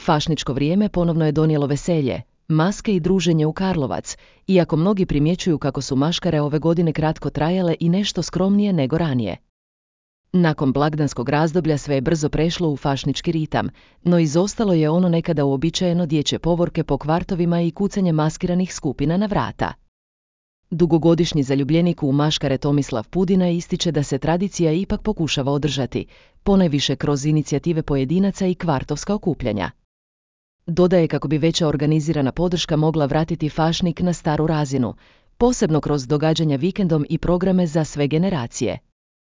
Fašničko vrijeme ponovno je donijelo veselje, maske i druženje u Karlovac, iako mnogi primjećuju kako su maškare ove godine kratko trajale i nešto skromnije nego ranije. Nakon blagdanskog razdoblja sve je brzo prešlo u fašnički ritam, no izostalo je ono nekada uobičajeno dječje povorke po kvartovima i kucanje maskiranih skupina na vrata. Dugogodišnji zaljubljenik u maškare Tomislav Pudina ističe da se tradicija ipak pokušava održati, ponajviše kroz inicijative pojedinaca i kvartovska okupljanja. Dodaje kako bi veća organizirana podrška mogla vratiti fašnik na staru razinu, posebno kroz događanja vikendom i programe za sve generacije.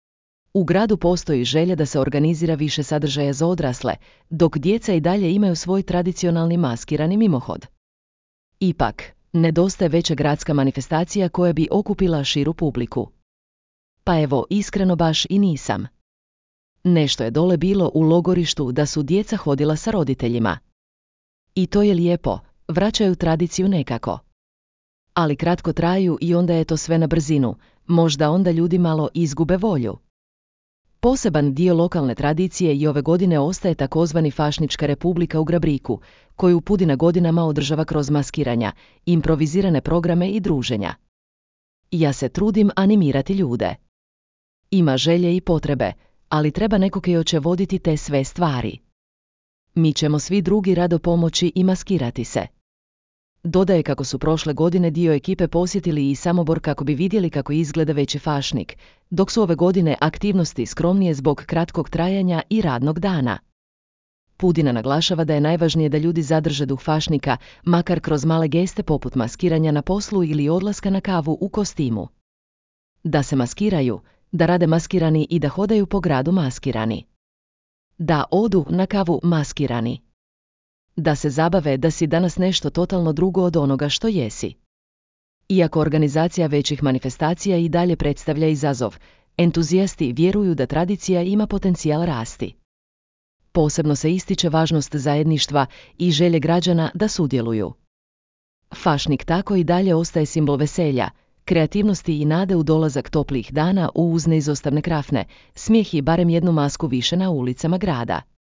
U gradu postoji želja da se organizira više sadržaja za odrasle, dok djeca i dalje imaju svoj tradicionalni maskirani mimohod. Ipak, nedostaje veća gradska manifestacija koja bi okupila širu publiku. Pa evo, iskreno baš i nisam. Nešto je dole bilo u logorištu da su djeca hodila sa roditeljima. I to je lijepo, vraćaju tradiciju nekako. Ali kratko traju i onda je to sve na brzinu, možda onda ljudi malo izgube volju. Poseban dio lokalne tradicije i ove godine ostaje takozvani Fašnička republika u Grabriku, koju Pudina godinama održava kroz maskiranja, improvizirane programe i druženja. Ja se trudim animirati ljude. Ima želje i potrebe, ali treba neko koji će voditi te sve stvari. Mi ćemo svi drugi rado pomoći i maskirati se. Dodaje kako su prošle godine dio ekipe posjetili i Samobor kako bi vidjeli kako izgleda veći fašnik, dok su ove godine aktivnosti skromnije zbog kratkog trajanja i radnog dana. Pudina naglašava da je najvažnije da ljudi zadrže duh fašnika, makar kroz male geste poput maskiranja na poslu ili odlaska na kavu u kostimu. Da se maskiraju, da rade maskirani i da hodaju po gradu maskirani. Da odu na kavu maskirani. Da se zabave da si danas nešto totalno drugo od onoga što jesi. Iako organizacija većih manifestacija i dalje predstavlja izazov, entuzijasti vjeruju da tradicija ima potencijal rasti. Posebno se ističe važnost zajedništva i želje građana da sudjeluju. Fašnik tako i dalje ostaje simbol veselja, kreativnosti i nade u dolazak toplih dana uz neizostavne krafne, smijeh i barem jednu masku više na ulicama grada.